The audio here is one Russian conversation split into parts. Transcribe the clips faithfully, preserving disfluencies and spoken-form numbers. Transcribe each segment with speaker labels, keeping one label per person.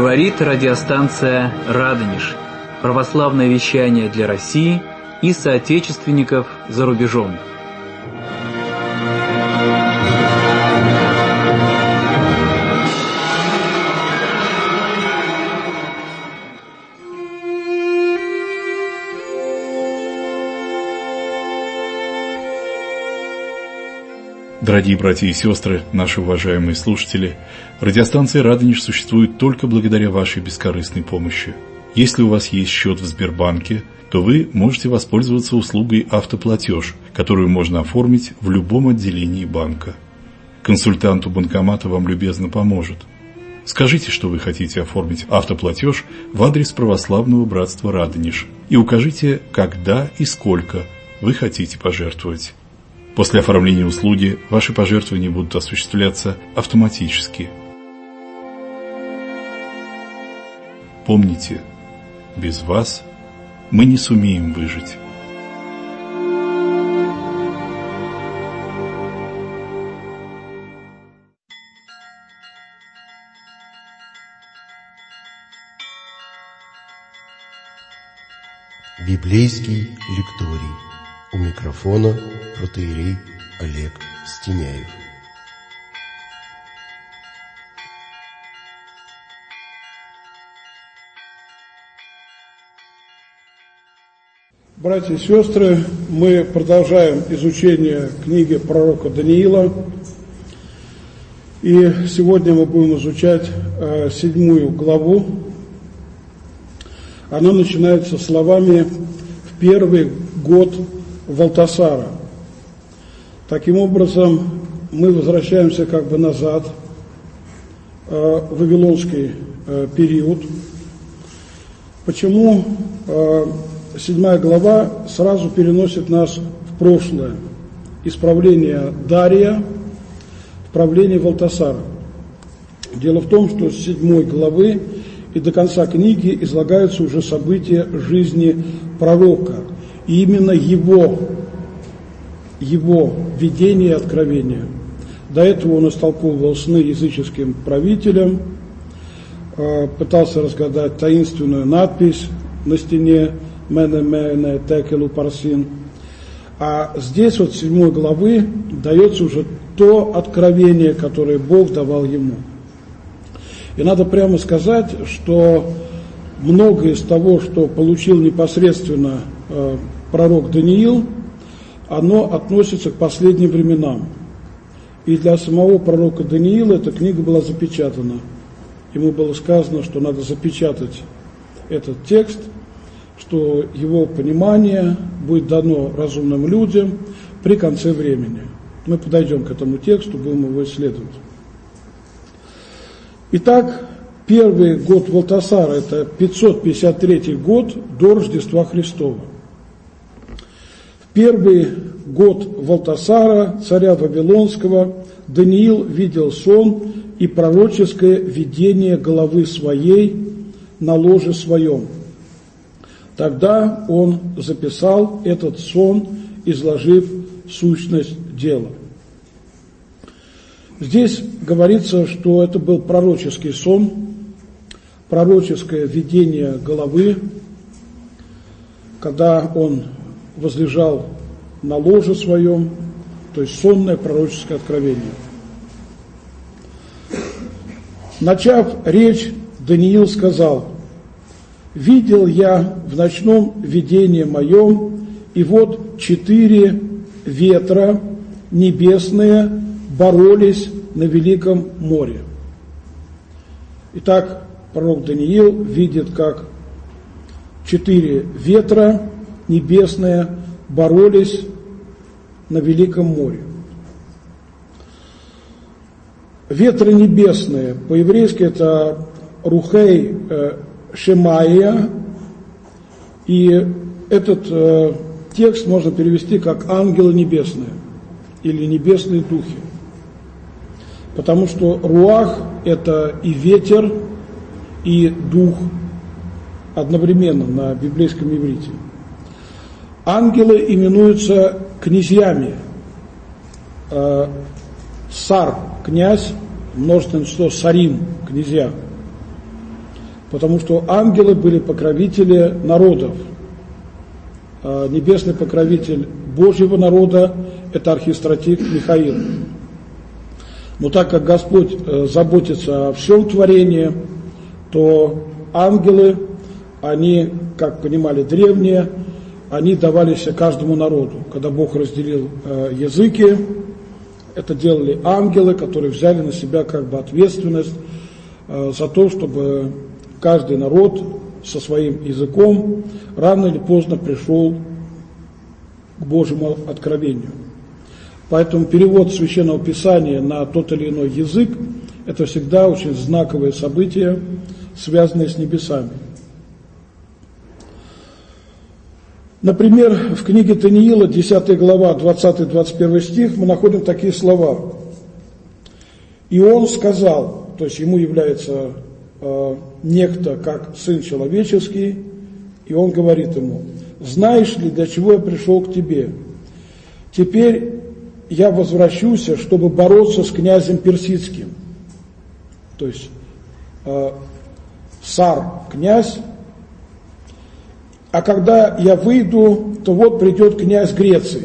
Speaker 1: Говорит радиостанция «Радонеж». Православное вещание для России и соотечественников за рубежом.
Speaker 2: Дорогие братья и сестры, наши уважаемые слушатели, радиостанция «Радонеж» существует только благодаря вашей бескорыстной помощи. Если у вас есть счет в Сбербанке, то вы можете воспользоваться услугой «Автоплатеж», которую можно оформить в любом отделении банка. Консультант у банкомата вам любезно поможет. Скажите, что вы хотите оформить автоплатеж в адрес православного братства «Радонеж» и укажите, когда и сколько вы хотите пожертвовать. После оформления услуги ваши пожертвования будут осуществляться автоматически. Помните, без вас мы не сумеем выжить.
Speaker 3: Библейский лекторий. У микрофона протоиерей Олег Стеняев.
Speaker 4: Братья и сестры, мы продолжаем изучение книги пророка Даниила. И сегодня мы будем изучать э, седьмую главу. Она начинается словами «в первый год Валтасара». Таким образом, мы возвращаемся как бы назад э, в вавилонский э, период. Почему э, седьмая глава сразу переносит нас в прошлое? Из правления Дария в правление Валтасара. Дело в том, что с седьмой главы и до конца книги излагаются уже события жизни пророка. И именно его, его видение и откровение. До этого он истолковывал сны языческим правителям, пытался разгадать таинственную надпись на стене «Мене мене текелу парсин». А здесь вот с седьмой главы дается уже то откровение, которое Бог давал ему. И надо прямо сказать, что многое из того, что получил непосредственно э, пророк Даниил, оно относится к последним временам. И для самого пророка Даниила эта книга была запечатана. Ему было сказано, что надо запечатать этот текст, что его понимание будет дано разумным людям при конце времени. Мы подойдем к этому тексту, будем его исследовать. Итак, первый год Валтасара, это пятьсот пятьдесят третий год до Рождества Христова. В первый год Валтасара, царя Вавилонского, Даниил видел сон и пророческое видение головы своей на ложе своем. Тогда он записал этот сон, изложив сущность дела. Здесь говорится, что это был пророческий сон, пророческое видение головы, когда он возлежал на ложе своем, то есть сонное пророческое откровение. Начав речь, Даниил сказал: «Видел я в ночном видении моем, и вот четыре ветра небесные боролись на великом море». Итак, пророк Даниил видит, как четыре ветра небесные боролись на великом море. Ветры небесные, по-еврейски это рухей э, шемаия, и этот э, текст можно перевести как ангелы небесные или небесные духи. Потому что руах – это и ветер, и дух одновременно на библейском иврите. Ангелы именуются князьями. Э, сар – князь, множественное число сарим – князья. потому что ангелы были покровители народов. Небесный покровитель Божьего народа – это архистратиг Михаил. Но так как Господь заботится о всем творении, то ангелы, они, как понимали древние, они давались каждому народу. Когда Бог разделил языки, это делали ангелы, которые взяли на себя как бы ответственность за то, чтобы каждый народ со своим языком рано или поздно пришел к Божьему откровению. Поэтому перевод Священного Писания на тот или иной язык – это всегда очень знаковое событие, связанное с небесами. Например, в книге Даниила, десятая глава, двадцатый-двадцать первый стих, мы находим такие слова. «И он сказал», то есть ему является э, некто как Сын Человеческий, и он говорит ему: «Знаешь ли, для чего я пришел к тебе? Теперь я возвращусь, чтобы бороться с князем персидским». То есть э, царь, князь. «А когда я выйду, то вот придет князь Греции.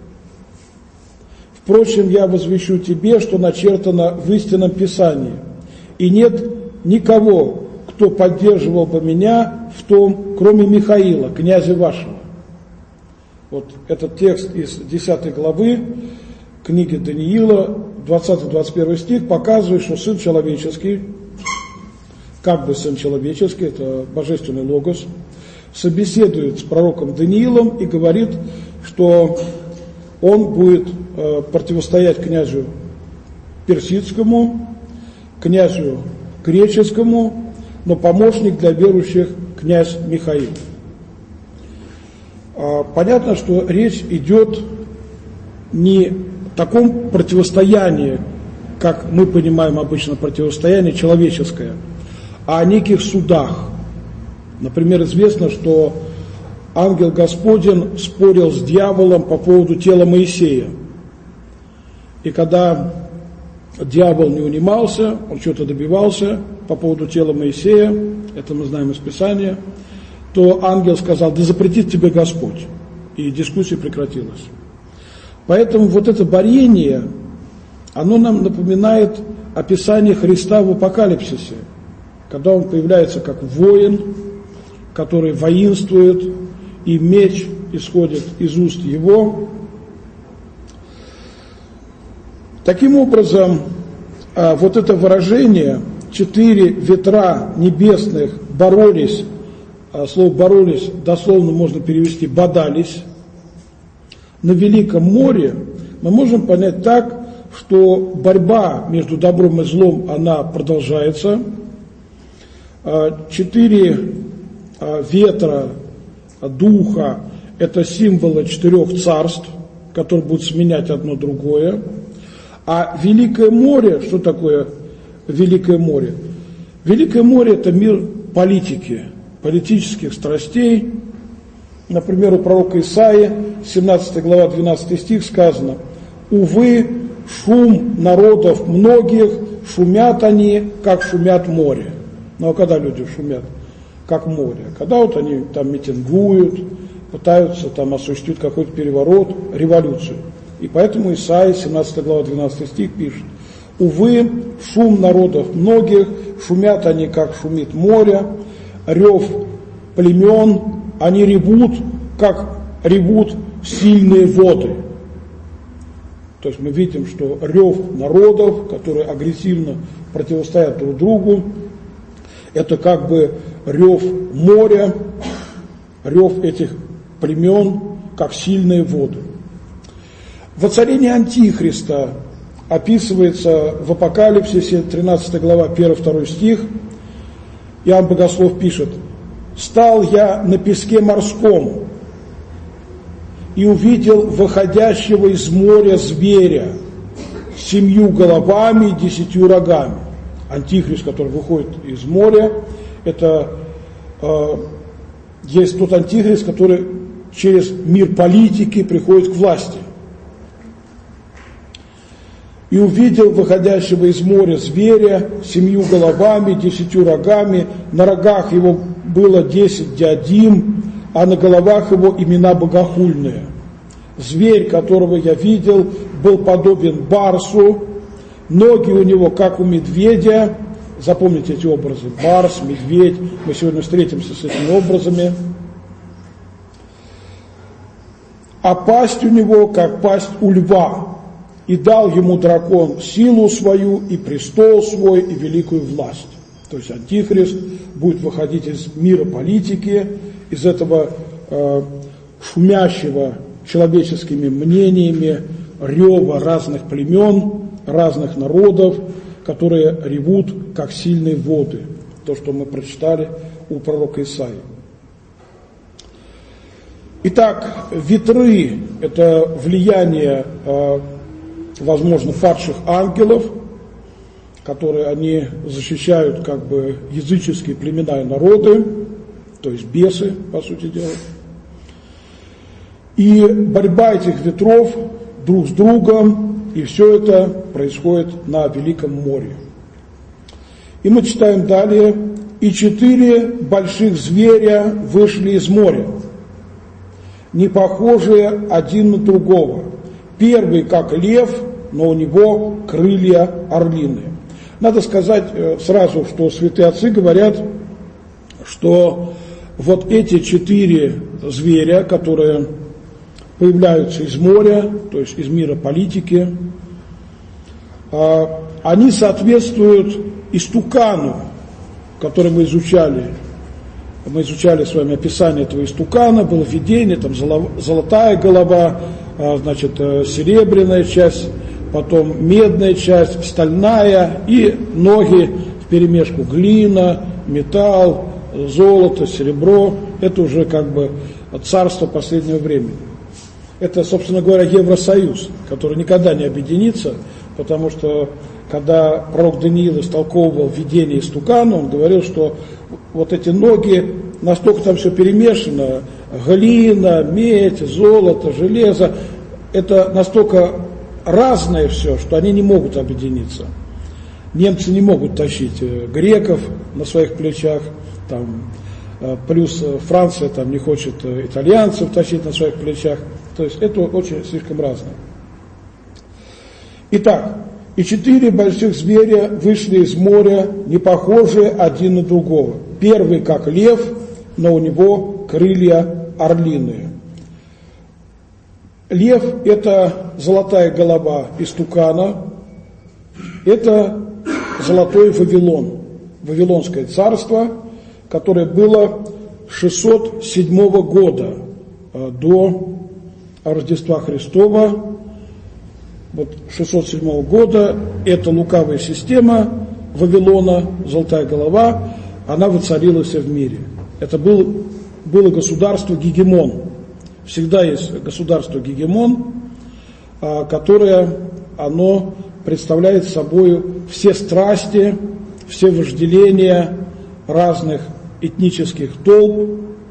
Speaker 4: Впрочем, я возвещу тебе, что начертано в истинном Писании, и нет никого, кто поддерживал бы меня в том, кроме Михаила, князя вашего». Вот этот текст из десятой главы книги Даниила, двадцатый-двадцать первый стих, показывает, что Сын Человеческий, как бы Сын Человеческий, это Божественный Логос, собеседует с пророком Даниилом и говорит, что он будет э, противостоять князю персидскому, князю греческому, но помощник для верующих князь Михаил. Э, понятно, что речь идет не о таком противостоянии, как мы понимаем обычно противостояние человеческое, а о неких судах. Например, известно, что ангел Господень спорил с дьяволом по поводу тела Моисея. И когда дьявол не унимался, он что-то добивался по поводу тела Моисея, это мы знаем из Писания, то ангел сказал: «Да запретит тебе Господь». И дискуссия прекратилась. Поэтому вот это борение, оно нам напоминает описание Христа в Апокалипсисе, когда он появляется как воин, который воинствует, и меч исходит из уст его. Таким образом, вот это выражение «четыре ветра небесных боролись», слово «боролись» дословно можно перевести «бодались», на Великом море мы можем понять так, что борьба между добром и злом, она продолжается. Четыре ветра, духа – это символы четырех царств, которые будут сменять одно другое. А Великое море, что такое Великое море? Великое море – это мир политики, политических страстей. Например, у пророка Исаии, семнадцатая глава, двенадцатый стих сказано: «Увы, шум народов многих, шумят они, как шумят море». Ну а когда люди шумят? Как море. Когда вот они там митингуют, пытаются там осуществить какой-то переворот, революцию. И поэтому Исаия, семнадцатая глава, двенадцатый стих пишет: «Увы, шум народов многих, шумят они, как шумит море, рев племен, они ревут, как ревут сильные воды». То есть мы видим, что рев народов, которые агрессивно противостоят друг другу, это как бы рев моря, рев этих племен, как сильные воды. Воцарение Антихриста описывается в Апокалипсисе, тринадцатая глава, первый-второй стих. Иоанн Богослов пишет: «Стал я на песке морском и увидел выходящего из моря зверя с семью головами и десятью рогами». Антихрист, который выходит из моря, это э, есть тот антихрист, который через мир политики приходит к власти. «И увидел выходящего из моря зверя с семью головами, десятью рогами, на рогах его было десять диадим, а на головах его имена богохульные. Зверь, которого я видел, был подобен барсу, ноги у него, как у медведя». Запомните эти образы: барс, медведь. Мы сегодня встретимся с этими образами. «А пасть у него, как пасть у льва. И дал ему дракон силу свою, и престол свой, и великую власть». То есть Антихрист будет выходить из мира политики, из этого э, шумящего человеческими мнениями рева разных племен, разных народов, которые ревут, как сильные воды. То, что мы прочитали у пророка Исаии. Итак, ветры – это влияние, э, возможно, падших ангелов, которые они защищают как бы языческие племена и народы, то есть бесы, по сути дела. И борьба этих ветров друг с другом, и все это происходит на Великом море. И мы читаем далее: «И четыре больших зверя вышли из моря, не похожие один на другого. Первый как лев, но у него крылья орлиные». Надо сказать сразу, что святые отцы говорят, что вот эти четыре зверя, которые появляются из моря, то есть из мира политики, они соответствуют истукану, который мы изучали. Мы изучали с вами описание этого истукана, было видение, там золотая голова, значит, серебряная часть, потом медная часть, стальная, и ноги вперемешку: глина, металл, золото, серебро. Это уже как бы царство последнего времени. Это, собственно говоря, Евросоюз, который никогда не объединится, потому что когда пророк Даниил истолковывал видение истукана, он говорил, что вот эти ноги, настолько там все перемешано: глина, медь, золото, железо, это настолько разное все, что они не могут объединиться. Немцы не могут тащить греков на своих плечах, там, плюс Франция там не хочет итальянцев тащить на своих плечах. То есть это очень слишком разное. Итак, «И четыре больших зверя вышли из моря, не похожие один на другого. Первый как лев, но у него крылья орлиные». Лев – это золотая голова истукана, это золотой Вавилон, Вавилонское царство, которое было шестьсот седьмого года до Рождества Христова. Вот шестьсот седьмого года эта лукавая система Вавилона, золотая голова, она воцарилась в мире. Это был, было государство-гегемон. Всегда есть государство-гегемон, которое оно представляет собой все страсти, все вожделения разных этнических толп,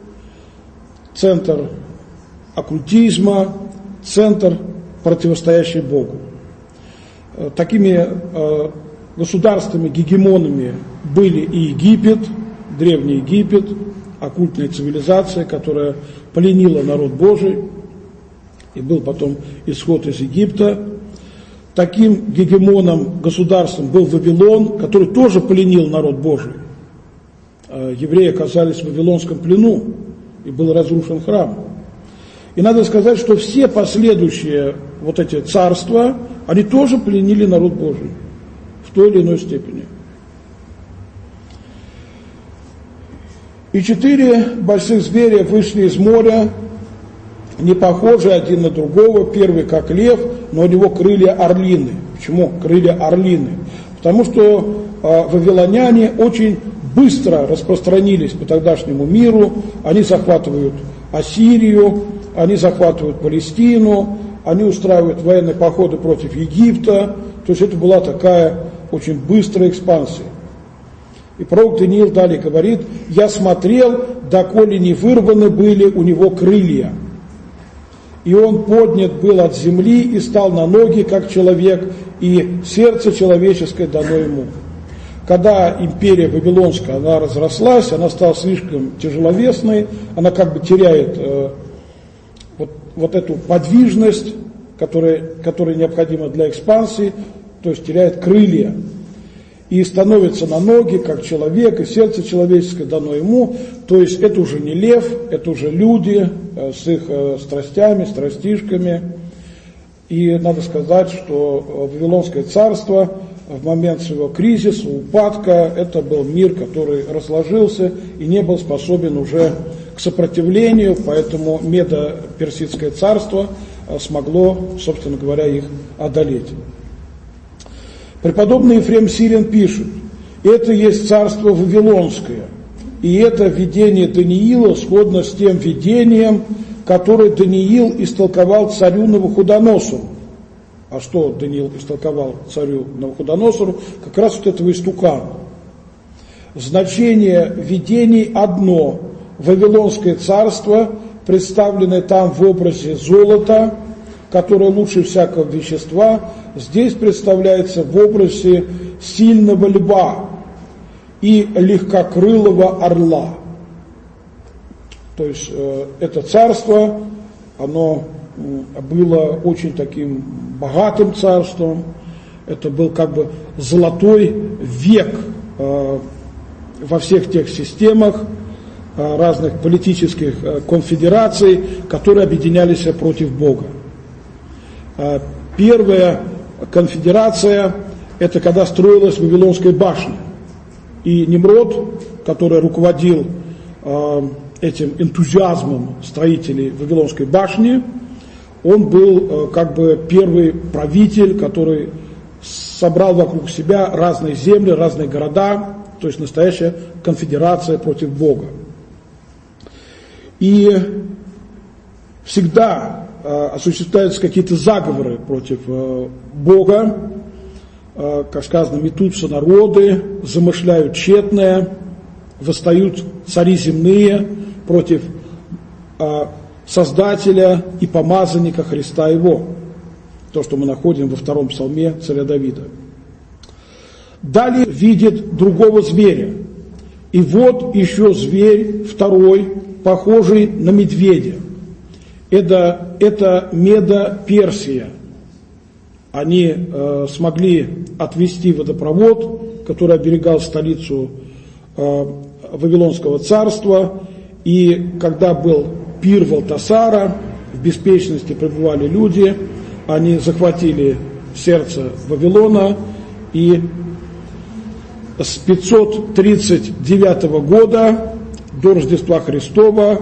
Speaker 4: центр оккультизма, центр, противостоящий Богу. Такими э, государствами-гегемонами были и Египет, Древний Египет, оккультная цивилизация, которая пленила народ Божий, и был потом исход из Египта. Таким гегемоном, государством был Вавилон, который тоже пленил народ Божий. Евреи оказались в вавилонском плену, и был разрушен храм. И надо сказать, что все последующие вот эти царства, они тоже пленили народ Божий в той или иной степени. И четыре больших зверя вышли из моря, не похожи один на другого. Первый как лев, но у него крылья орлины. Почему крылья орлины? Потому что э, вавилоняне очень быстро распространились по тогдашнему миру. Они захватывают Ассирию, они захватывают Палестину, они устраивают военные походы против Египта. То есть это была такая очень быстрая экспансия. И пророк Даниил далее говорит: «Я смотрел, доколе не вырваны были у него крылья». И он поднят был от земли и стал на ноги, как человек, и сердце человеческое дано ему. Когда империя Вавилонская, она разрослась, она стала слишком тяжеловесной, она как бы теряет э, вот, вот эту подвижность, которая, которая необходима для экспансии, то есть теряет крылья. И становится на ноги, как человек, и сердце человеческое дано ему. То есть это уже не лев, это уже люди э, с их э, страстями, страстишками. И надо сказать, что Вавилонское царство в момент своего кризиса, упадка, это был мир, который разложился и не был способен уже к сопротивлению, поэтому Медо-Персидское царство смогло, собственно говоря, их одолеть. Преподобный Ефрем Сирин пишет: это есть царство Вавилонское, и это видение Даниила сходно с тем видением, которое Даниил истолковал царю Навуходоносору. А что Даниил истолковал царю Навуходоносору? Как раз вот этого истукана. Значение видений одно. Вавилонское царство, представленное там в образе золота, которое лучше всякого вещества, здесь представляется в образе сильного льва и легкокрылого орла. То есть э, это царство, оно было очень таким богатым царством, это был как бы золотой век э, во всех тех системах э, разных политических э, конфедераций, которые объединялись против Бога. Э, первая конфедерация – это когда строилась Вавилонская башня, и Немрод, который руководил э, этим энтузиазмом строителей Вавилонской башни, он был как бы первый правитель, который собрал вокруг себя разные земли, разные города, то есть настоящая конфедерация против Бога. И всегда осуществляются какие-то заговоры против Бога, как сказано, метутся народы, замышляют тщетное, восстают цари земные против Создателя и помазанника Христа Его. То, что мы находим во втором псалме царя Давида. Далее видит другого зверя. И вот еще зверь второй, похожий на медведя. Это, это Медо-Персия. Они э, смогли отвести водопровод, который оберегал столицу э, Вавилонского царства. И когда был пир Валтасара, в беспечности пребывали люди, они захватили сердце Вавилона, и с пятьсот тридцать девятого года до Рождества Христова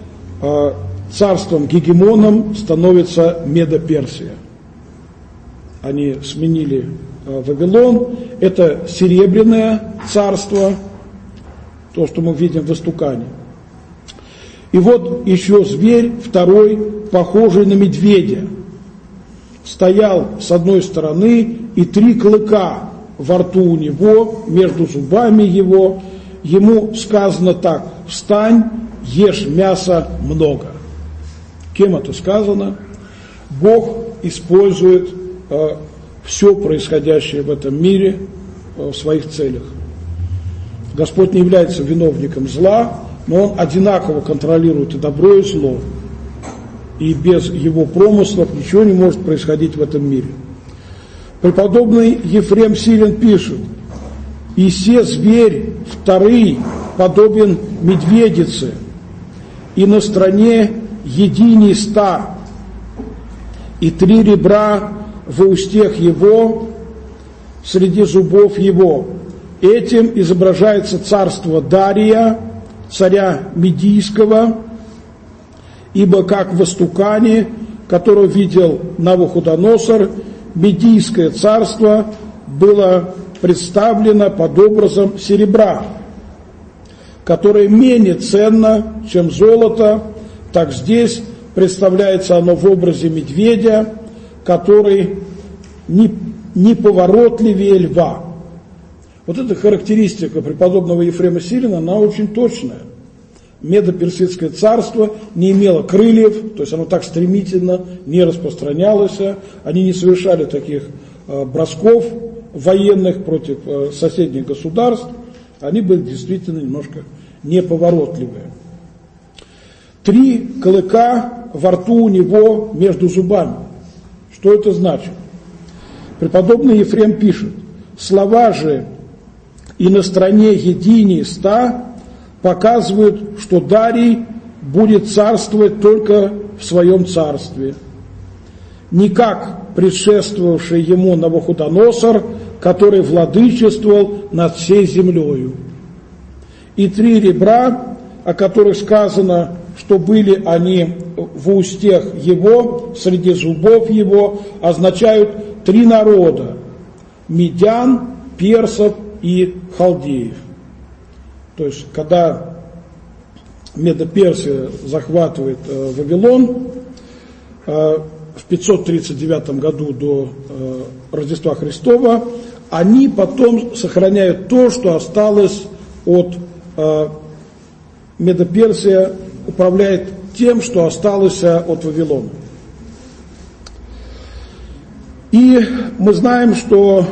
Speaker 4: царством-гегемоном становится Медо-Персия. Они сменили Вавилон, это серебряное царство, то, что мы видим в истукане. И вот еще зверь, второй, похожий на медведя, стоял с одной стороны, и три клыка во рту у него, между зубами его. Ему сказано так: встань, ешь мяса много. Кем это сказано? Бог использует э, все происходящее в этом мире э, в своих целях. Господь не является виновником зла, но Он одинаково контролирует и добро, и зло. И без Его промыслов ничего не может происходить в этом мире. Преподобный Ефрем Сирин пишет: «И се зверь вторый подобен медведице, и на стране едини ста, и три ребра во устех его, среди зубов его. Этим изображается царство Дария, царя Медийского, ибо как в истукане, которого видел Навуходоносор, Медийское царство было представлено под образом серебра, которое менее ценно, чем золото, так здесь представляется оно в образе медведя, который неповоротливее льва». Вот эта характеристика преподобного Ефрема Сирина, она очень точная. Медо-Персидское царство не имело крыльев, то есть оно так стремительно не распространялось, они не совершали таких э, бросков военных против э, соседних государств, они были действительно немножко неповоротливые. Три клыка во рту у него между зубами. Что это значит? Преподобный Ефрем пишет: слова же «и на стране едине ста» показывают, что Дарий будет царствовать только в своем царстве, не как предшествовавший ему Навуходоносор, который владычествовал над всей землею. И три ребра, о которых сказано, что были они в устях его, среди зубов его, означают три народа – медян, персов и халдеев. То есть, когда Медо-Персия захватывает э, Вавилон э, в пятьсот тридцать девятом году до э, Рождества Христова, они потом сохраняют то, что осталось от э, Медо-Персия, управляет тем, что осталось от Вавилона. И мы знаем, что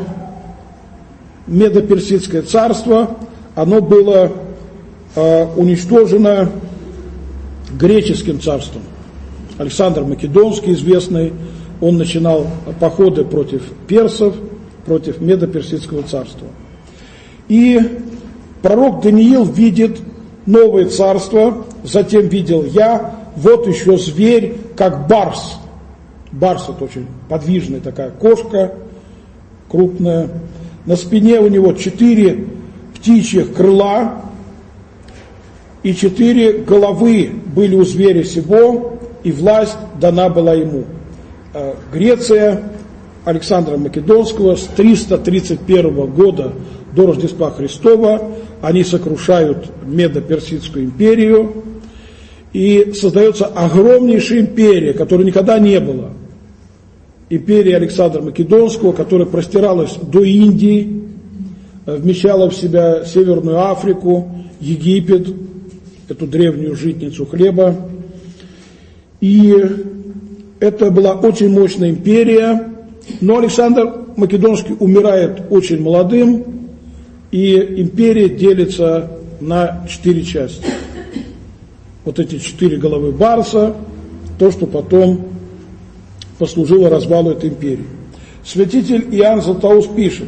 Speaker 4: Медо-Персидское царство, оно было э, уничтожено греческим царством. Александр Македонский, известный, он начинал походы против персов, против Медо-Персидского царства. И пророк Даниил видит новое царство, затем видел я, вот еще зверь, как барс. Барс — это очень подвижная такая кошка, крупная. На спине у него четыре птичьих крыла, и четыре головы были у зверя сего, и власть дана была ему. Греция Александра Македонского с триста тридцать первого года до Рождества Христова, они сокрушают Медо-Персидскую империю, и создается огромнейшая империя, которой никогда не было. Империя Александра Македонского, которая простиралась до Индии, вмещала в себя Северную Африку, Египет, эту древнюю житницу хлеба. И это была очень мощная империя, но Александр Македонский умирает очень молодым, и империя делится на четыре части. Вот эти четыре головы барса, то, что потом послужило развалу этой империи. Святитель Иоанн Златоуст пишет: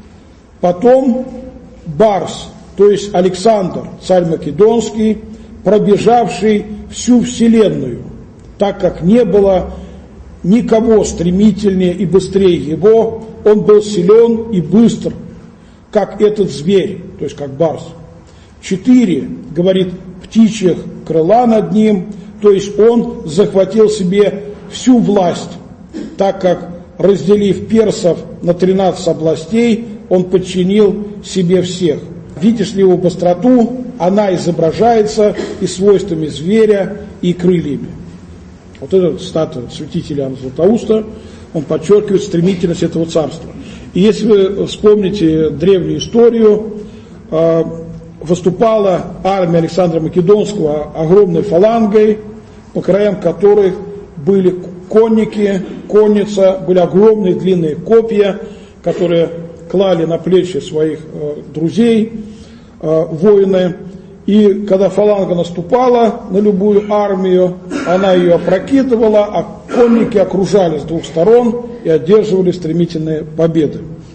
Speaker 4: потом барс, то есть Александр, царь Македонский, пробежавший всю вселенную, так как не было никого стремительнее и быстрее его, он был силен и быстр, как этот зверь, то есть как барс. Четыре, говорит, птичьих крыла над ним, то есть он захватил себе всю власть, так как, разделив персов на тринадцать областей, он подчинил себе всех. Видишь ли его быстроту, она изображается и свойствами зверя, и крыльями. Вот эта статуя святителя Иоанна Златоуста, он подчеркивает стремительность этого царства. И если вы вспомните древнюю историю, выступала армия Александра Македонского огромной фалангой, по краям которых были конники, конница, были огромные длинные копья, которые клали на плечи своих э, друзей, э, воины. И когда фаланга наступала на любую армию, она ее опрокидывала, а конники окружали с двух сторон и одерживали стремительные победы.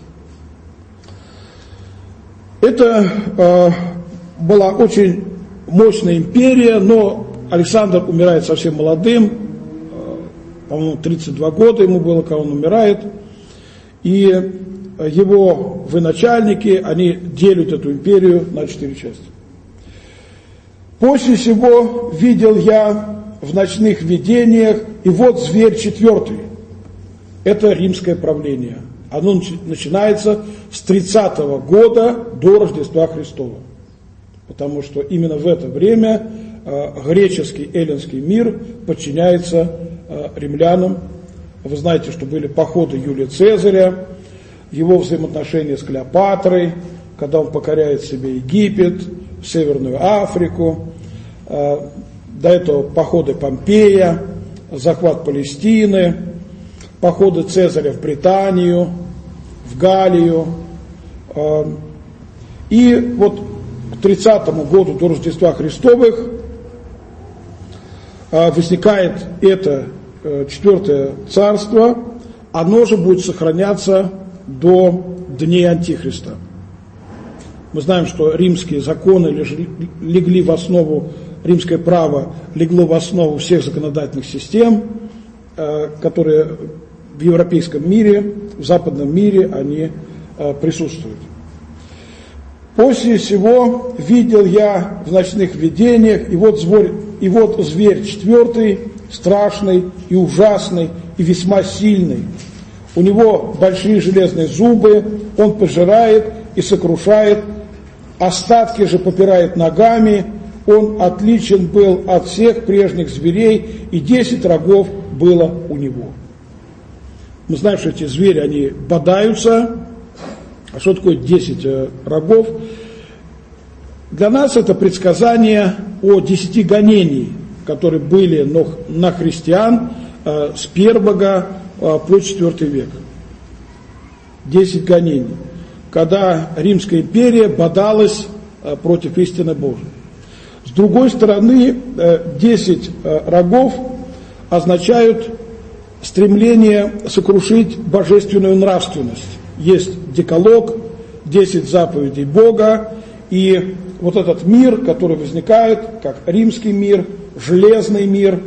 Speaker 4: Это э, была очень мощная империя, но Александр умирает совсем молодым, э, по-моему, тридцать два года ему было, когда он умирает, и его военачальники, они делят эту империю на четыре части. После сего видел я в ночных видениях, и вот зверь четвертый. Это римское правление. Оно начинается с тридцатого года до Рождества Христова. Потому что именно в это время э, греческий эллинский мир подчиняется э, римлянам. Вы знаете, что были походы Юлия Цезаря, его взаимоотношения с Клеопатрой, когда он покоряет себе Египет, Северную Африку. До этого походы Помпея, захват Палестины, походы Цезаря в Британию, в Галлию. И вот к тридцатому году до Рождества Христовых возникает это четвертое царство, оно же будет сохраняться до дней Антихриста. Мы знаем, что римские законы легли в основу, римское право легло в основу всех законодательных систем, которые в европейском мире, в западном мире они присутствуют. После всего видел я в ночных видениях, и вот зверь, и вот зверь четвертый, страшный и ужасный, и весьма сильный. У него большие железные зубы, он пожирает и сокрушает, остатки же попирает ногами, он отличен был от всех прежних зверей, и десять рогов было у него. Мы знаем, что эти звери, они бодаются. А что такое десять рогов? Для нас это предсказание о десяти гонений, которые были на христиан с первого по четвертый век. Десять гонений, когда Римская империя бодалась против истины Божией. С другой стороны, десять рогов означают стремление сокрушить божественную нравственность. Есть декалог, десять заповедей Бога, и вот этот мир, который возникает, как римский мир, железный мир,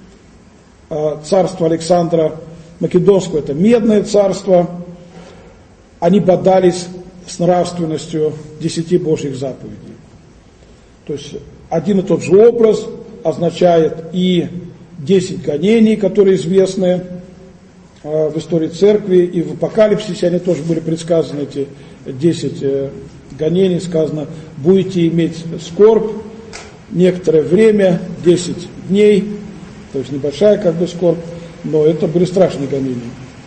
Speaker 4: царство Александра Македонского, это медное царство, они бодались с нравственностью десяти Божьих заповедей. То есть один и тот же образ означает и десять гонений, которые известны в истории церкви, и в Апокалипсисе они тоже были предсказаны, эти десять гонений, сказано, будете иметь скорбь некоторое время, десять дней, то есть небольшая как бы скорбь, но это были страшные гонения.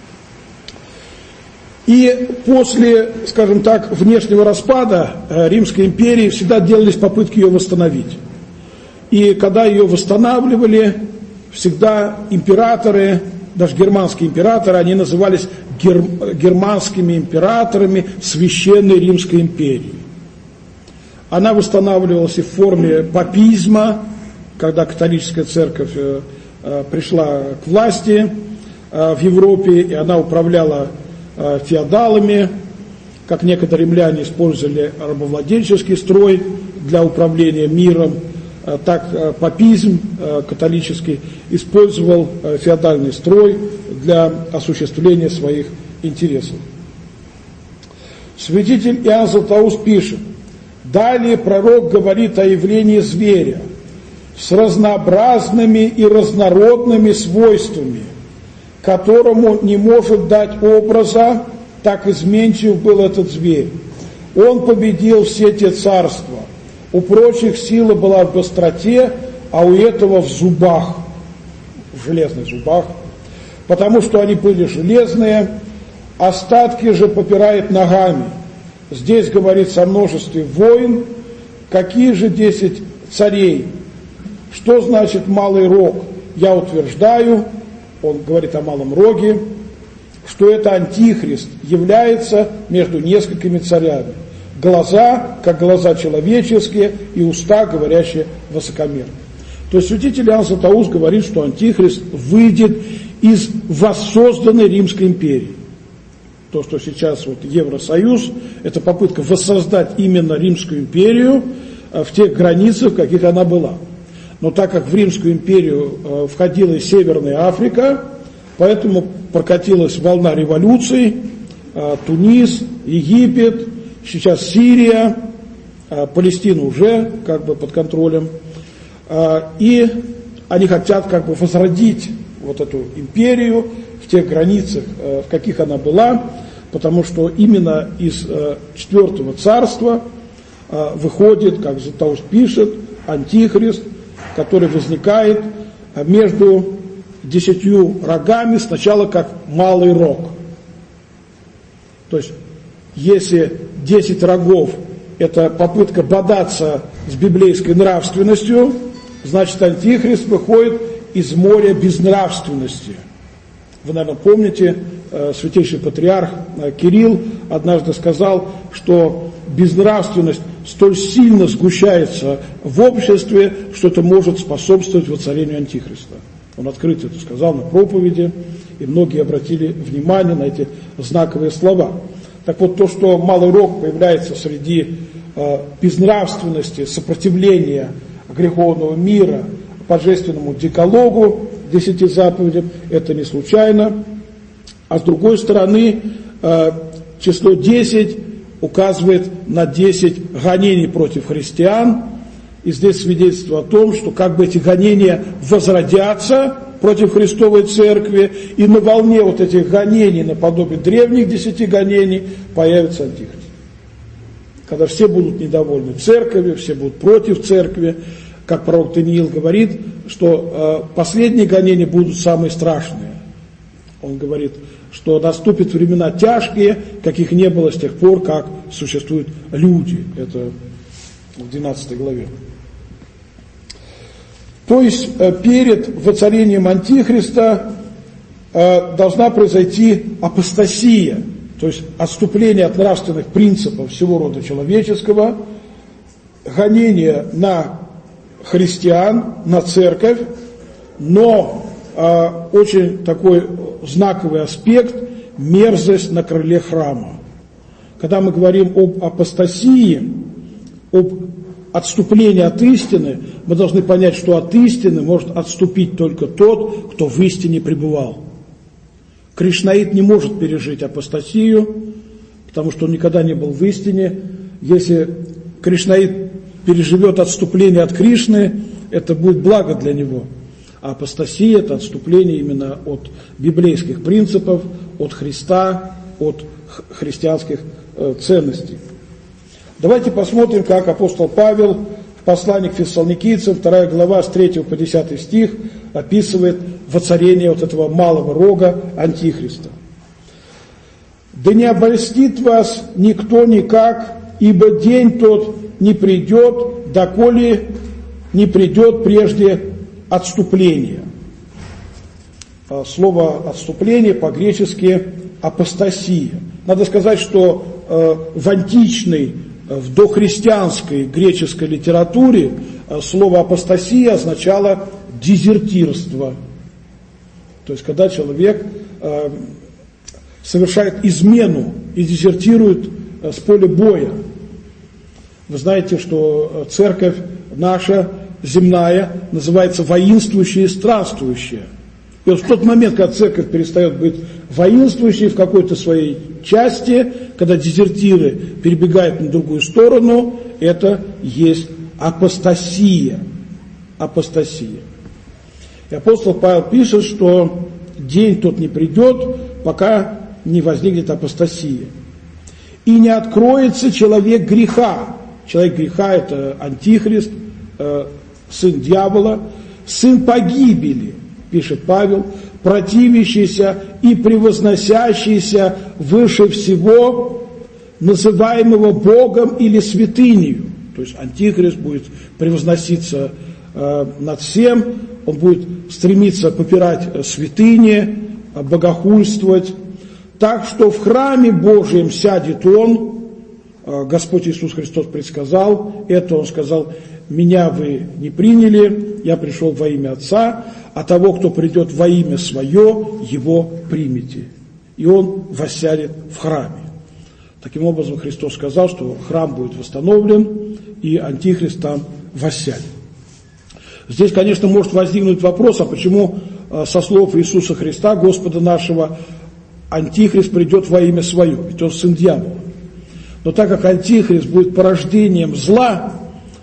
Speaker 4: И после, скажем так, внешнего распада Римской империи всегда делались попытки ее восстановить. И когда ее восстанавливали, всегда императоры, даже германские императоры, они назывались гер, германскими императорами Священной Римской империи. Она восстанавливалась и в форме папизма, когда католическая церковь э, э, пришла к власти э, в Европе, и она управляла э, феодалами, как некоторые римляне использовали рабовладельческий строй для управления миром, э, так э, папизм э, католический использовал э, феодальный строй для осуществления своих интересов. Святитель Иоанн Златоуст пишет: далее пророк говорит о явлении зверя с разнообразными и разнородными свойствами, которому не может дать образа, так изменчив был этот зверь. Он победил все те царства. У прочих сила была в быстроте, а у этого в зубах, в железных зубах, потому что они были железные, остатки же попирает ногами. Здесь говорится о множестве войн. Какие же десять царей? Что значит малый рог? Я утверждаю, он говорит о малом роге, что это антихрист является между несколькими царями. Глаза, как глаза человеческие, и уста, говорящие высокомерно. То есть святитель Иоанн Златоуст говорит, что антихрист выйдет из воссозданной Римской империи. То, что сейчас вот Евросоюз, это попытка воссоздать именно Римскую империю в тех границах, в каких она была. Но так как в Римскую империю входила и Северная Африка, поэтому прокатилась волна революций, Тунис, Египет, сейчас Сирия, Палестина уже как бы под контролем. И они хотят как бы возродить вот эту империю в тех границах, в каких она была, потому что именно из четвертого царства выходит, как Златоуст пишет, антихрист, который возникает между десятью рогами, сначала как малый рог. То есть, если десять рогов – это попытка бодаться с библейской нравственностью, значит, Антихрист выходит из моря безнравственности. Вы, наверное, помните, святейший патриарх Кирилл однажды сказал, что безнравственность столь сильно сгущается в обществе, что это может способствовать воцарению Антихриста. Он открыто это сказал на проповеди, и многие обратили внимание на эти знаковые слова. Так вот, то, что малый рог появляется среди э, безнравственности, сопротивления греховного мира божественному декалогу, десяти заповедям, это не случайно. А с другой стороны, э, число десять указывает на десять гонений против христиан. И здесь свидетельство о том, что как бы эти гонения возродятся против Христовой Церкви, и на волне вот этих гонений, наподобие древних десяти гонений, появится Антихрист. Когда все будут недовольны Церковью, все будут против Церкви, как пророк Даниил говорит, что э, последние гонения будут самые страшные. Он говорит, что наступят времена тяжкие, каких не было с тех пор, как существуют люди. Это в двенадцатой главе. То есть э, перед воцарением Антихриста э, должна произойти апостасия, то есть отступление от нравственных принципов всего рода человеческого, гонение на христиан, на церковь, но э, очень такой знаковый аспект – мерзость на крыле храма. Когда мы говорим об апостасии, об отступлении от истины, мы должны понять, что от истины может отступить только тот, кто в истине пребывал. Кришнаит не может пережить апостасию, потому что он никогда не был в истине. Если кришнаит переживет отступление от Кришны, это будет благо для него. А апостасия – это отступление именно от библейских принципов, от Христа, от христианских э, ценностей. Давайте посмотрим, как апостол Павел в послании к Фессалоникийцам, вторая глава, с третьего по десятый стих, описывает воцарение вот этого малого рога Антихриста. «Да не обольстит вас никто никак, ибо день тот не придет, доколе не придет прежде отступление». Слово «отступление» по-гречески «апостасия». Надо сказать, что э, в античной, в дохристианской греческой литературе слово «апостасия» означало дезертирство. То есть, когда человек э, совершает измену и дезертирует э, с поля боя. Вы знаете, что церковь наша земная называется воинствующая и странствующая. И вот в тот момент, когда церковь перестает быть воинствующей в какой-то своей части, когда дезертиры перебегают на другую сторону, это есть апостасия. Апостасия. И апостол Павел пишет, что день тот не придет, пока не возникнет апостасия. И не откроется человек греха. Человек греха – это антихрист, э, сын дьявола, сын погибели, пишет Павел, противящийся и превозносящийся выше всего, называемого Богом или святынею. То есть антихрист будет превозноситься э, над всем, он будет стремиться попирать святыни, богохульствовать. Так что в храме Божьем сядет он, э, Господь Иисус Христос предсказал это, он сказал: «Меня вы не приняли, я пришел во имя Отца, а того, кто придет во имя Свое, его примите». И он воссядет в храме. Таким образом, Христос сказал, что храм будет восстановлен, и антихрист там воссядет. Здесь, конечно, может возникнуть вопрос, а почему со слов Иисуса Христа, Господа нашего, антихрист придет во имя Свое, ведь он сын дьявола. Но так как антихрист будет порождением зла,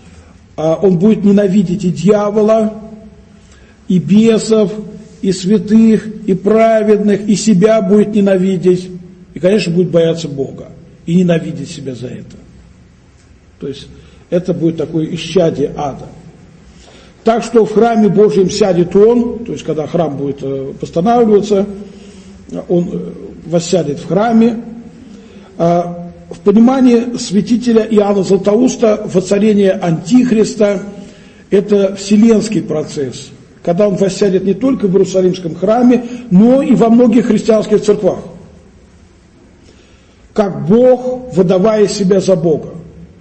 Speaker 4: он будет ненавидеть и дьявола, и бесов, и святых, и праведных, и себя будет ненавидеть, и, конечно, будет бояться Бога, и ненавидеть себя за это. То есть это будет такое исчадие ада. Так что в храме Божьем сядет он, то есть когда храм будет восстанавливаться, он воссядет в храме. В понимании святителя Иоанна Златоуста воцарение Антихриста Это вселенский процесс, когда он воссядет не только в Иерусалимском храме, но и во многих христианских церквах. Как Бог, выдавая себя за Бога.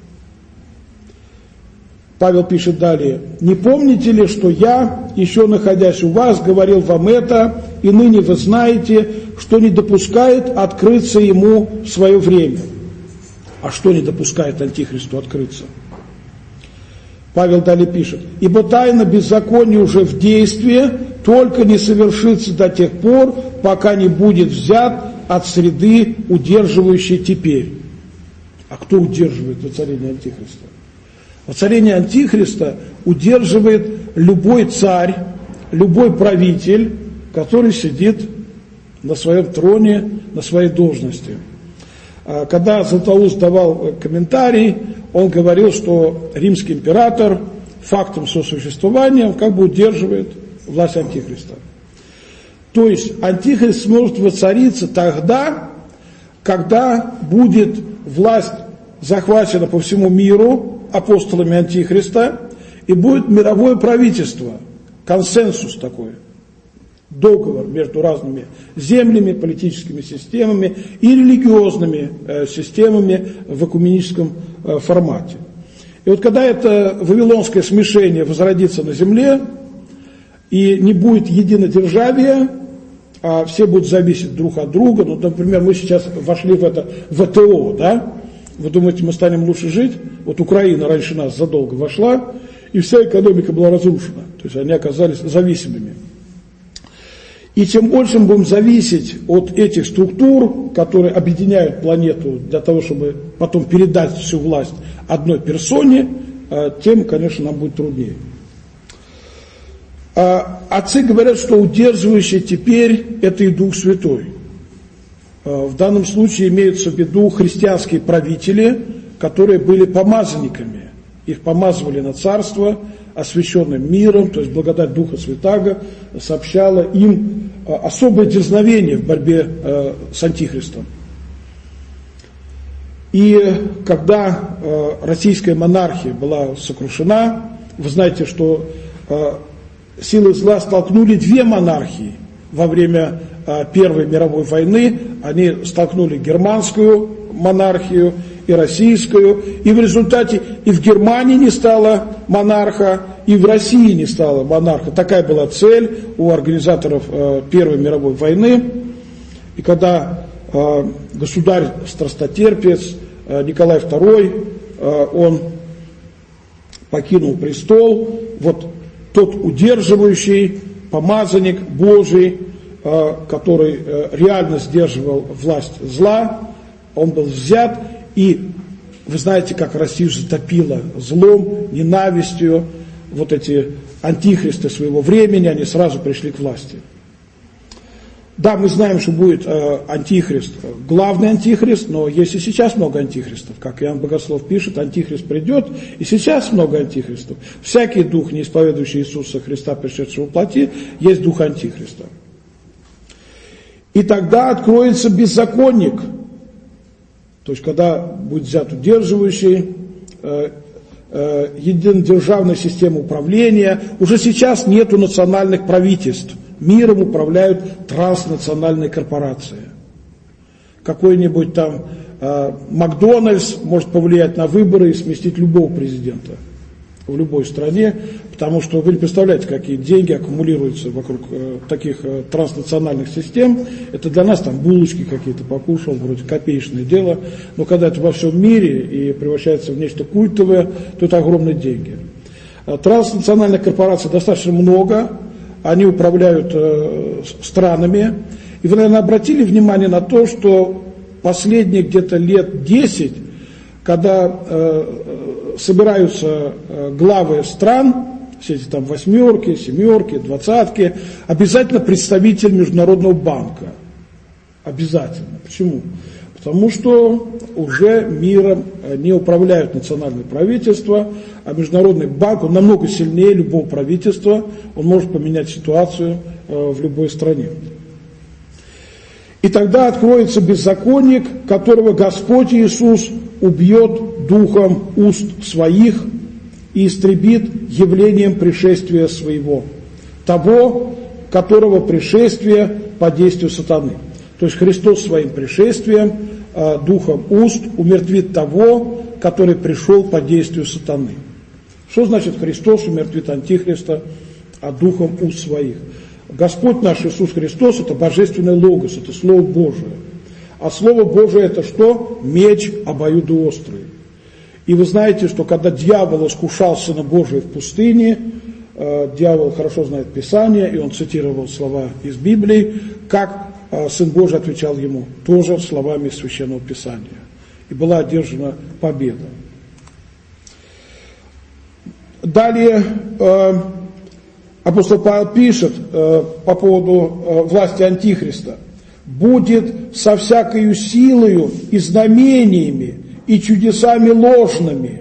Speaker 4: Павел пишет далее: «Не помните ли, что я, еще находясь у вас, говорил вам это, и ныне вы знаете, что не допускает открыться ему в свое время». А что не допускает Антихристу открыться? Павел далее пишет: «Ибо тайна беззакония уже в действии, только не совершится до тех пор, пока не будет взят от среды, удерживающей теперь». А кто удерживает воцарение Антихриста? Воцарение Антихриста удерживает любой царь, любой правитель, который сидит на своем троне, на своей должности. Когда Златоуст давал комментарий, он говорил, что римский император фактом сосуществования как бы удерживает власть Антихриста. То есть Антихрист сможет воцариться тогда, когда будет власть захвачена по всему миру апостолами Антихриста, и будет мировое правительство, консенсус такой, договор между разными землями, политическими системами и религиозными э, системами в экуменическом э, формате. И вот когда это вавилонское смешение возродится на земле, и не будет единодержавия, а все будут зависеть друг от друга, ну, например, мы сейчас вошли в это ВТО, да? Вы думаете, мы станем лучше жить? Вот Украина раньше нас задолго вошла, и вся экономика была разрушена. То есть они оказались зависимыми. И чем больше мы будем зависеть от этих структур, которые объединяют планету для того, чтобы потом передать всю власть одной персоне, тем, конечно, нам будет труднее. Отцы говорят, что удерживающий теперь это и Дух Святой. В данном случае имеются в виду христианские правители, которые были помазанниками. Их помазывали на царство, освященным миром, то есть благодать Духа Святаго сообщала им особое дерзновение в борьбе с Антихристом. И когда российская монархия была сокрушена, вы знаете, что силы зла столкнули две монархии во время Первой мировой войны. Они столкнули германскую монархию и российскую, и в результате и в Германии не стало монарха, и в России не стало монарха. Такая была цель у организаторов Первой мировой войны. И когда государь-страстотерпец Николай второй, он покинул престол, вот тот удерживающий помазанник Божий, который реально сдерживал власть зла, он был взят, и вы знаете, как Россию затопило злом, ненавистью, вот эти антихристы своего времени, они сразу пришли к власти. Да, мы знаем, что будет э, антихрист, главный антихрист, но есть и сейчас много антихристов. Как Иоанн Богослов пишет, антихрист придет, и сейчас много антихристов. Всякий дух, не исповедующий Иисуса Христа, пришедшего в плоти, есть дух антихриста. И тогда откроется беззаконник, то есть когда будет взят удерживающий, э, э, единодержавная система управления, уже сейчас нету национальных правительств. Миром управляют транснациональные корпорации. Какой-нибудь там э, Макдональдс может повлиять на выборы и сместить любого президента в любой стране, потому что вы не представляете, какие деньги аккумулируются вокруг э, таких э, транснациональных систем. Это для нас там булочки какие-то покушал, вроде копеечное дело, но когда это во всем мире и превращается в нечто культовое, то это огромные деньги. Транснациональных корпораций достаточно много. Они управляют э, странами. И вы, наверное, обратили внимание на то, что последние где-то лет десять, когда э, собираются э, главы стран, все эти там восьмерки, семерки, двадцатки, обязательно представитель Международного банка. Обязательно. Почему? Потому что уже миром не управляют национальные правительства, а Международный банк, он намного сильнее любого правительства, он может поменять ситуацию в любой стране. И тогда откроется беззаконник, которого Господь Иисус убьет духом уст своих и истребит явлением пришествия своего, того, которого пришествие по действию сатаны. То есть Христос своим пришествием, духом уст, умертвит того, который пришел по действию сатаны. Что значит Христос умертвит Антихриста, а духом уст своих? Господь наш Иисус Христос – это божественный логос, это Слово Божие. А Слово Божие – это что? Меч обоюдоострый. И вы знаете, что когда дьявол искушал Сына Божия в пустыне, э, дьявол хорошо знает Писание, и он цитировал слова из Библии, как э, Сын Божий отвечал ему тоже словами из Священного Писания. И была одержана победа. Далее э, апостол Павел пишет э, по поводу э, власти Антихриста. «Будет со всякою силою и знамениями, и чудесами ложными».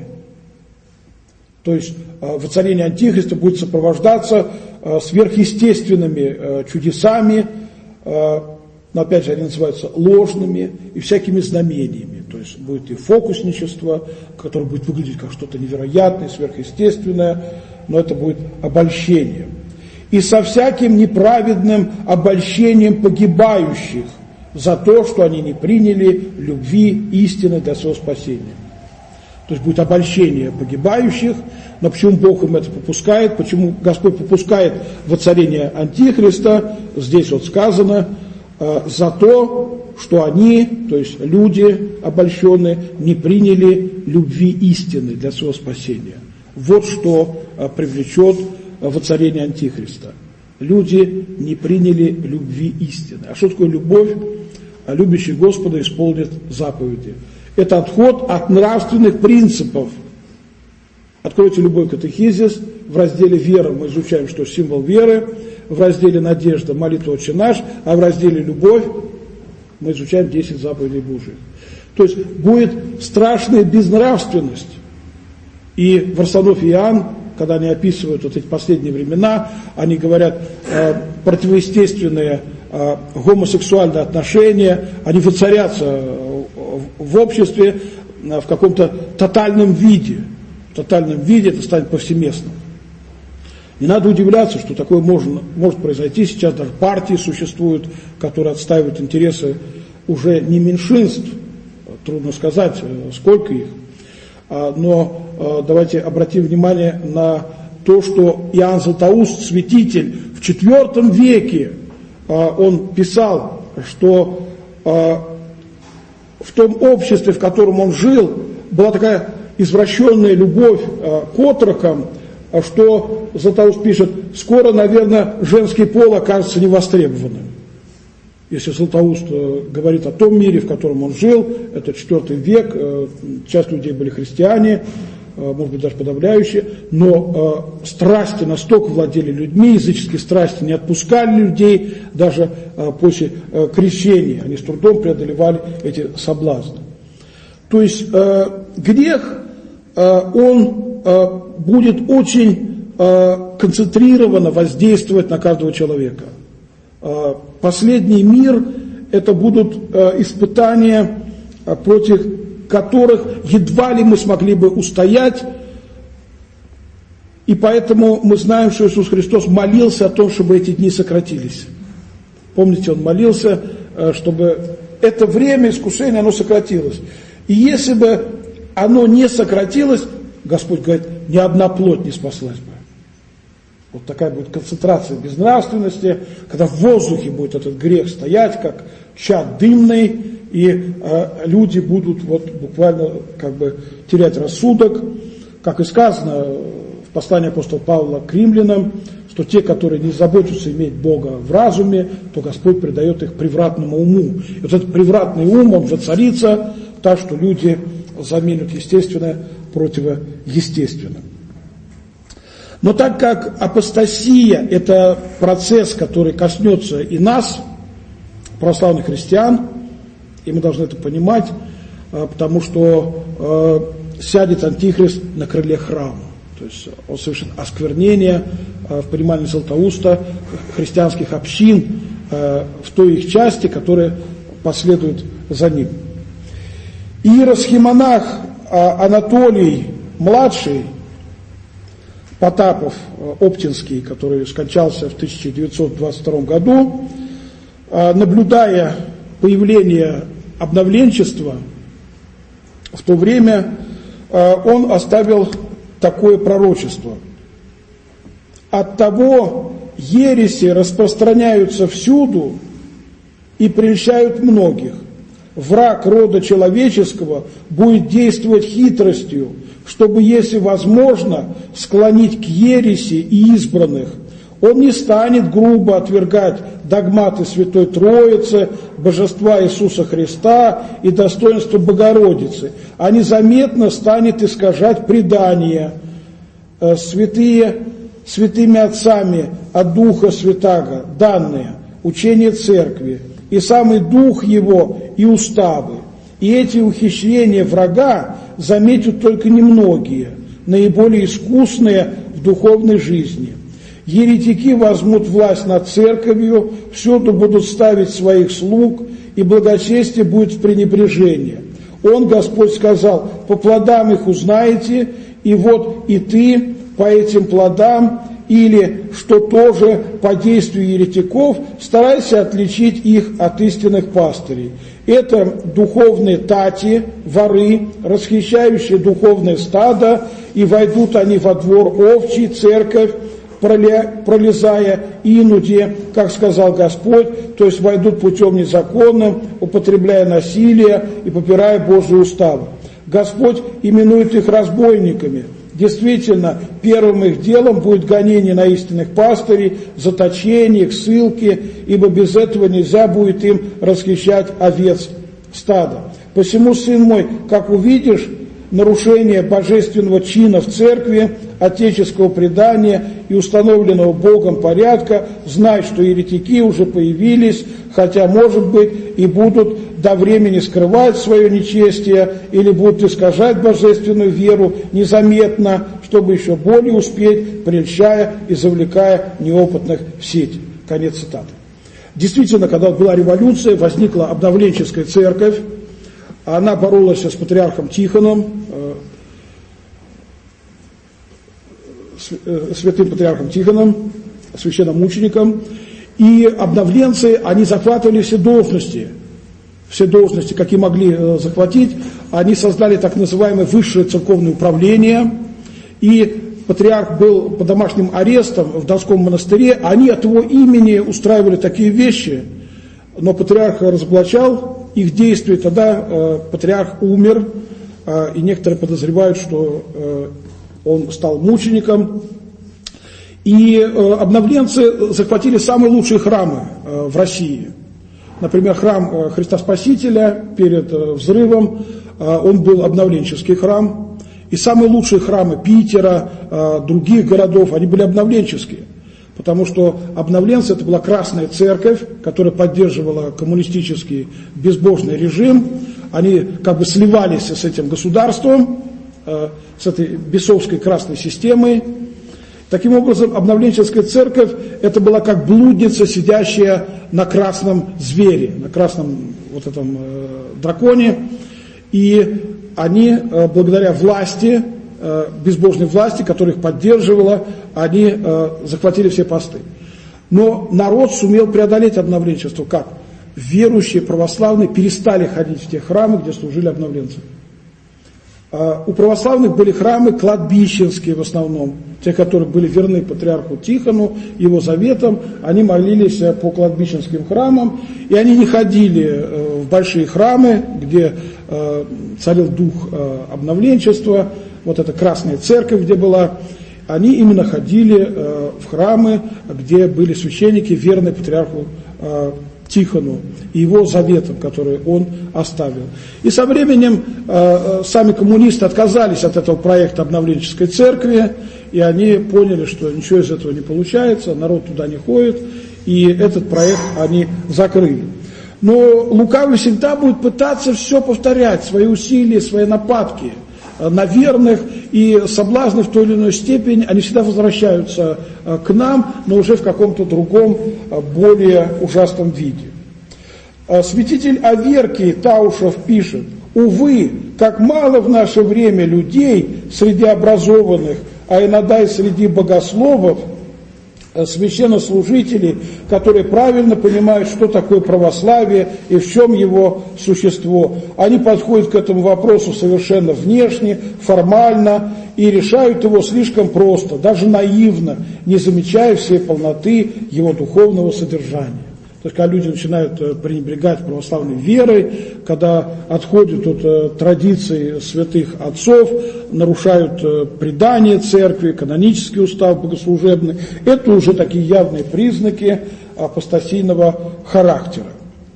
Speaker 4: То есть э, воцарение Антихриста будет сопровождаться э, сверхъестественными э, чудесами, э, но опять же они называются ложными, и всякими знамениями. То есть будет и фокусничество, которое будет выглядеть как что-то невероятное, сверхъестественное, но это будет обольщением. И со всяким неправедным обольщением погибающих за то, что они не приняли любви истины для своего спасения. То есть будет обольщение погибающих, но почему Бог им это попускает, почему Господь попускает воцарение Антихриста, здесь вот сказано, э, за то, что они, то есть люди обольщенные, не приняли любви истины для своего спасения. Вот что э, привлечет воцарение Антихриста. Люди не приняли любви истины. А что такое любовь? А любящий Господа исполнит заповеди. Это отход от нравственных принципов. Откройте любой катехизис. В разделе «Вера» мы изучаем, что символ веры. В разделе «Надежда» молитва «Отче наш». А в разделе «Любовь» мы изучаем десять заповедей Божьих. То есть будет страшная безнравственность. И в Арсенофе Иоанн, когда они описывают вот эти последние времена, они говорят, э, противоестественные э, гомосексуальные отношения, они воцарятся в обществе э, в каком-то тотальном виде. В тотальном виде это станет повсеместным. Не надо удивляться, что такое можно, может произойти. Сейчас даже партии существуют, которые отстаивают интересы уже не меньшинств, трудно сказать, сколько их. Но давайте обратим внимание на то, что Иоанн Златоуст, святитель, в четвёртом веке он писал, что в том обществе, в котором он жил, была такая извращенная любовь к отрокам, что Златоуст пишет, скоро, наверное, женский пол окажется невостребованным. Если Златоуст говорит о том мире, в котором он жил, это четвёртый век, часть людей были христиане, может быть, даже подавляющие, но страсти настолько владели людьми, языческие страсти не отпускали людей даже после крещения, они с трудом преодолевали эти соблазны. То есть грех, он будет очень концентрированно воздействовать на каждого человека. Последний мир – это будут испытания, против которых едва ли мы смогли бы устоять, и поэтому мы знаем, что Иисус Христос молился о том, чтобы эти дни сократились. Помните, Он молился, чтобы это время искушения, оно сократилось. И если бы оно не сократилось, Господь говорит, ни одна плоть не спаслась бы. Вот такая будет концентрация безнравственности, когда в воздухе будет этот грех стоять, как чад дымный, и э, люди будут вот буквально как бы терять рассудок. Как и сказано в послании апостола Павла к римлянам, что те, которые не заботятся иметь Бога в разуме, то Господь придает их превратному уму. И вот этот превратный ум, он воцарится так, что люди заменят естественное противоестественным. Но так как апостасия – это процесс, который коснется и нас, православных христиан, и мы должны это понимать, потому что э, сядет Антихрист на крыле храма. То есть он совершит осквернение э, в понимании Златоуста христианских общин э, в той их части, которая последует за ним. Иеросхимонах Анатолий младший Потапов, Оптинский, который скончался в тысяча девятьсот двадцать втором году, наблюдая появление обновленчества в то время, он оставил такое пророчество. Оттого ереси распространяются всюду и прельщают многих. Враг рода человеческого будет действовать хитростью, чтобы, если возможно, склонить к ереси и избранных. Он не станет грубо отвергать догматы Святой Троицы, божества Иисуса Христа и достоинства Богородицы, а незаметно станет искажать предания, святые, святыми отцами от Духа Святаго данные, учение Церкви, и самый Дух Его, и уставы. И эти ухищрения врага заметят только немногие, наиболее искусные в духовной жизни. Еретики возьмут власть над церковью, всюду будут ставить своих слуг, и благочестие будет в пренебрежении. Он, Господь, сказал: по плодам их узнаете, и вот и ты по этим плодам, или, что тоже по действию еретиков, старайся отличить их от истинных пастырей. Это духовные тати, воры, расхищающие духовное стадо, и войдут они во двор овчий, церковь, пролезая инуде, как сказал Господь, то есть войдут путем незаконным, употребляя насилие и попирая Божьи уставы. Господь именует их разбойниками. Действительно, первым их делом будет гонение на истинных пастырей, заточение их, ссылки, ибо без этого нельзя будет им расхищать овец стада. Посему, сын мой, как увидишь нарушение божественного чина в церкви, отеческого предания и установленного Богом порядка, знай, что еретики уже появились, хотя, может быть, и будут до времени скрывать свое нечестие или будут искажать божественную веру незаметно, чтобы еще более успеть, прельщая и завлекая неопытных в сеть. Конец цитаты. Действительно, когда была революция, возникла обновленческая церковь. Она боролась с патриархом Тихоном, святым патриархом Тихоном, священномучеником. И обновленцы, они захватывали все должности, все должности, какие могли захватить. Они создали так называемое высшее церковное управление. И патриарх был под домашним арестом в Донском монастыре. Они от его имени устраивали такие вещи, но патриарх разоблачал их действия. Тогда э, патриарх умер, э, и некоторые подозревают, что э, он стал мучеником. И э, обновленцы захватили самые лучшие храмы э, в России. Например, храм э, Христа Спасителя перед э, взрывом, э, он был обновленческий храм. И самые лучшие храмы Питера, э, других городов, они были обновленческие. Потому что обновленцы — это была Красная Церковь, которая поддерживала коммунистический безбожный режим. Они как бы сливались с этим государством, э, с этой бесовской красной системой. Таким образом, обновленческая церковь — это была как блудница, сидящая на красном звере, на красном вот этом э, драконе. И они, э, благодаря власти, безбожной власти, которая их поддерживала, они э, захватили все посты. Но народ сумел преодолеть обновленчество. Как? Верующие православные перестали ходить в те храмы, где служили обновленцы. Э, у православных были храмы кладбищенские в основном, те, которые были верны патриарху Тихону, его заветам. Они молились по кладбищенским храмам, и они не ходили э, в большие храмы, где э, царил дух э, обновленчества. Вот эта Красная Церковь, где была, они именно ходили э, в храмы, где были священники, верные патриарху э, Тихону и его заветам, которые он оставил. И со временем э, сами коммунисты отказались от этого проекта обновленческой церкви, и они поняли, что ничего из этого не получается, народ туда не ходит, и этот проект они закрыли. Но лукавый всегда будет пытаться все повторять, свои усилия, свои нападки на верных, и соблазны в той или иной степени, они всегда возвращаются к нам, но уже в каком-то другом, более ужасном виде. Святитель Аверкий Таушев пишет: «Увы, как мало в наше время людей среди образованных а иногда и среди богословов, священнослужителей, которые правильно понимают, что такое православие и в чем его существо. Они подходят к этому вопросу совершенно внешне, формально и решают его слишком просто, даже наивно, не замечая всей полноты его духовного содержания. То есть, когда люди начинают пренебрегать православной верой, когда отходят от традиций святых отцов, нарушают предание церкви, канонический устав богослужебный, это уже такие явные признаки апостасийного характера.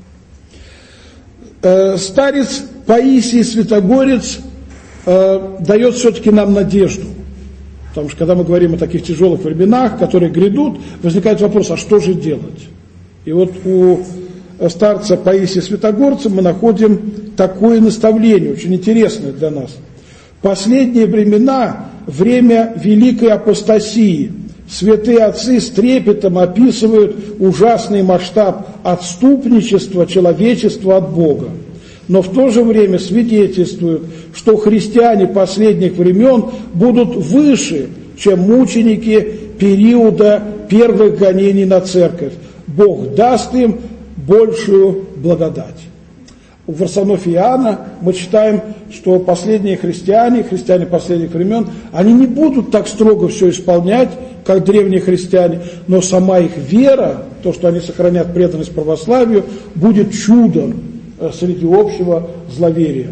Speaker 4: Старец Паисий Святогорец дает все-таки нам надежду. Потому что, когда мы говорим о таких тяжелых временах, которые грядут, возникает вопрос, а что же делать? И вот у старца Паисия Святогорца мы находим такое наставление, очень интересное для нас. В последние времена, время великой апостасии, святые отцы с трепетом описывают ужасный масштаб отступничества человечества от Бога. Но в то же время свидетельствуют, что христиане последних времен будут выше, чем мученики периода первых гонений на церковь. Бог даст им большую благодать. У Варсонофия Иоанна мы читаем, что последние христиане, христиане последних времен, они не будут так строго все исполнять, как древние христиане, но сама их вера, то, что они сохранят преданность православию, будет чудом среди общего зловерия.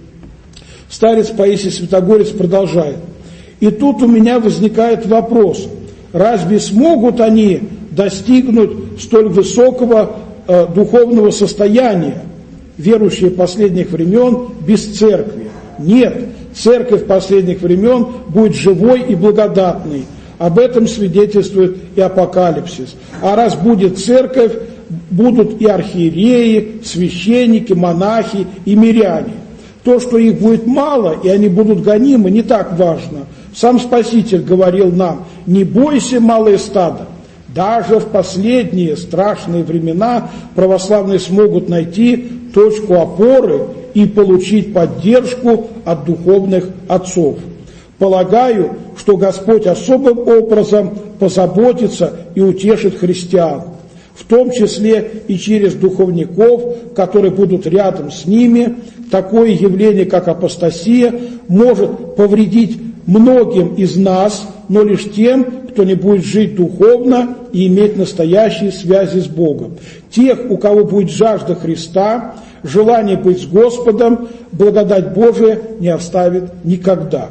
Speaker 4: Старец Паисий Святогорец продолжает. И тут у меня возникает вопрос, разве смогут они достигнуть столь высокого э, духовного состояния, верующие последних времен, без церкви? Нет, церковь последних времен будет живой и благодатной. Об этом свидетельствует и Апокалипсис. А раз будет церковь, будут и архиереи, священники, монахи и миряне. То, что их будет мало, и они будут гонимы, не так важно. Сам Спаситель говорил нам, не бойся, малое стадо. Даже в последние страшные времена православные смогут найти точку опоры и получить поддержку от духовных отцов. Полагаю, что Господь особым образом позаботится и утешит христиан, в том числе и через духовников, которые будут рядом с ними. Такое явление, как апостасия, может повредить многим из нас, но лишь тем, кто не будет жить духовно и иметь настоящие связи с Богом. Тех, у кого будет жажда Христа, желание быть с Господом, благодать Божия не оставит никогда.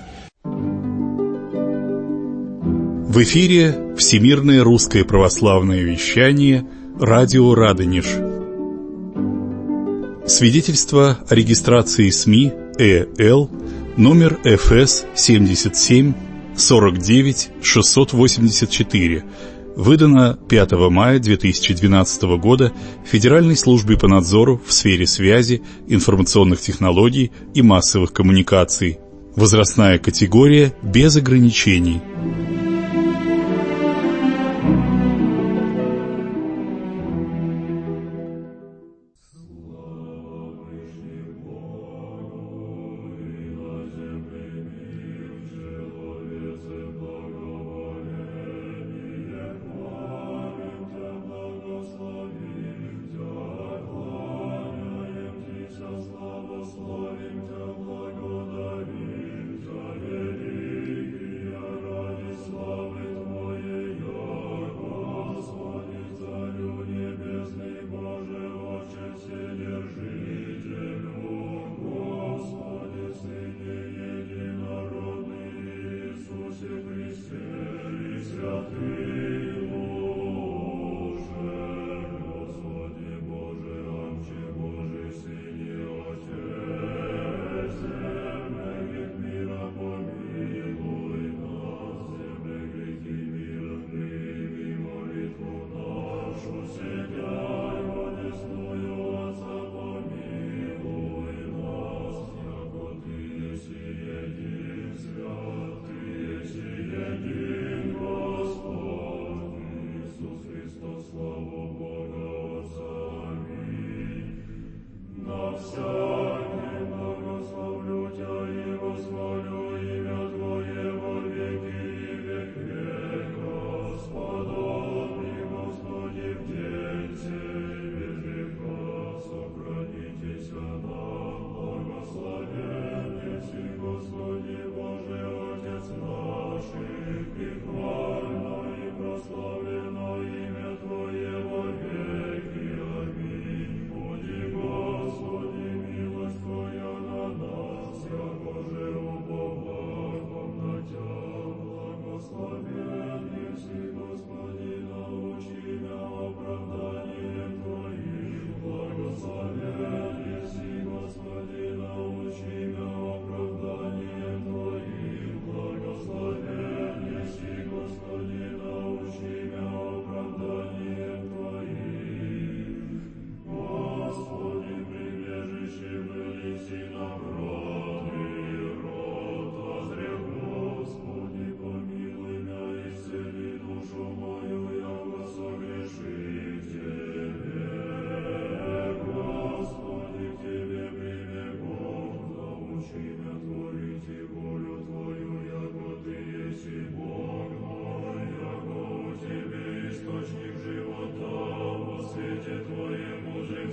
Speaker 2: В эфире Всемирное русское православное вещание, радио Радонеж. Свидетельство о регистрации СМИ ЭЛ, номер эф эс семьдесят семь сорок девять шестьсот восемьдесят четыре, выдано пятого мая две тысячи двенадцатого года Федеральной службой по надзору в сфере связи, информационных технологий и массовых коммуникаций. Возрастная категория без ограничений.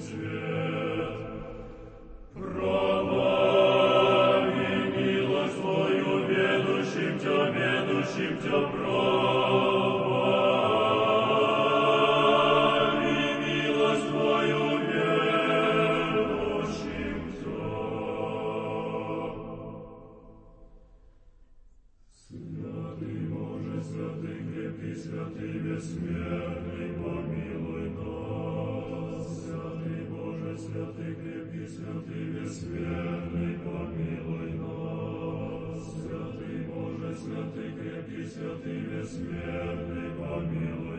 Speaker 5: свет. Промови милость Твою, ведущим Тя, ведущим Тя, промови милость Твою, ведущим Тя. Святый Боже, святый крепкий, святый бессмертный, помилуй нас. Святый Боже, святый крепкий, святый бессмертный, помилуй нас. Святый Боже, святый крепкий, святый бессмертный, помилуй